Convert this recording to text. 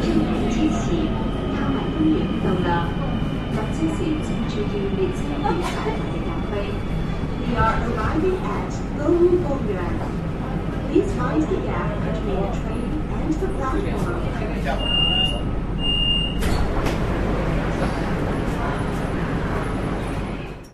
正午之前，卡米公園到啦。搭車時請注意列車與手提嘅咖啡。We are arriving at Gombe Bongyuan. Please mind the gap between